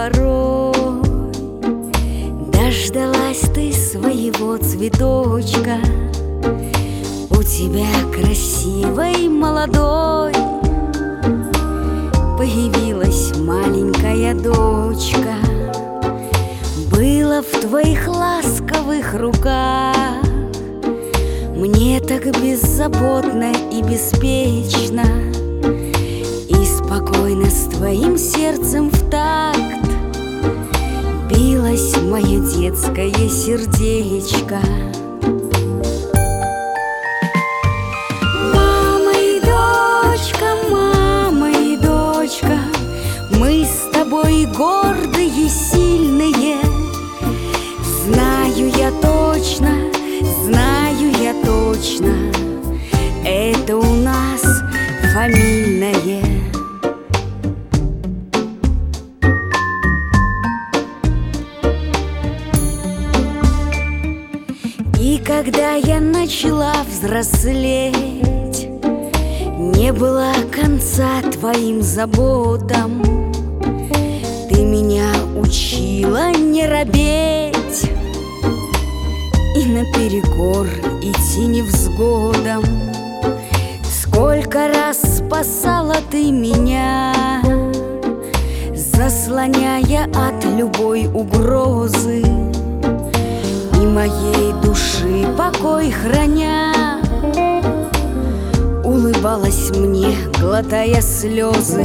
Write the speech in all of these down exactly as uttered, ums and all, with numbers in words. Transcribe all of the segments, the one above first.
порой. Дождалась ты своего цветочка, у тебя красивой молодой появилась маленькая дочка. Было в твоих ласковых руках мне так беззаботно и беспечно, и спокойно с твоим сердцем в такт билось мое детское сердечко. Мама и дочка, мама и дочка, мы с тобой гордые, сильные. Знаю я точно, знаю я точно, это у нас фамильное. И когда я начала взрослеть, не было конца твоим заботам. Ты меня учила не робеть и наперекор идти невзгодам. Сколько раз спасала ты меня, заслоняя от любой угрозы, и моей души покой храня, улыбалась мне, глотая слезы.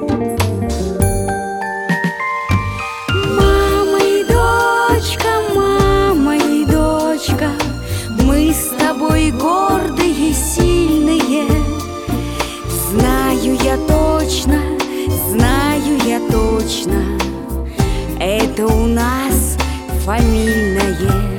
Мама и дочка, мама и дочка, мы с тобой гордые, сильные. Знаю я точно, знаю я точно, это у нас фамильное.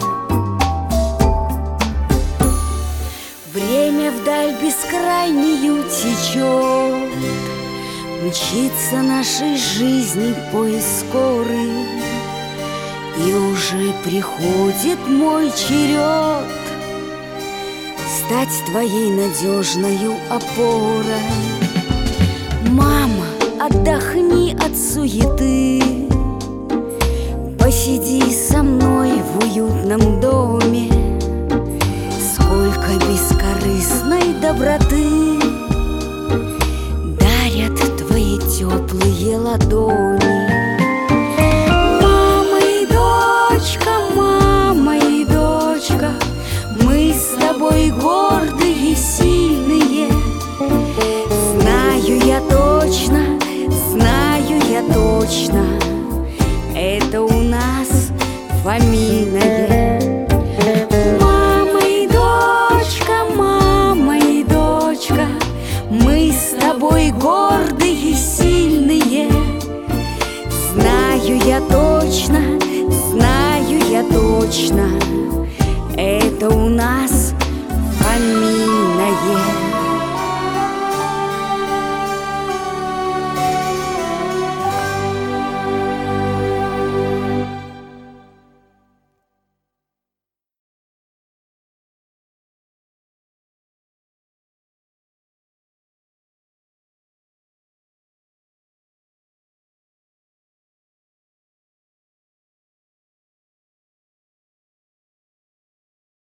Время вдаль бескрайнюю течет, мчится нашей жизни поезд скорый, и уже приходит мой черед стать твоей надежною опорой. Мама, отдохни от суеты, посиди со мной в уютном доме. Сколько бескорыстной доброты дарят твои теплые ладони. Мама и дочка, мама и дочка, мы с тобой гордые, сильные. Знаю я точно, знаю я точно, это у нас фамильное. Мама и дочка, мама и дочка, мы с тобой гордые, сильные. Знаю я точно, знаю я точно, это у нас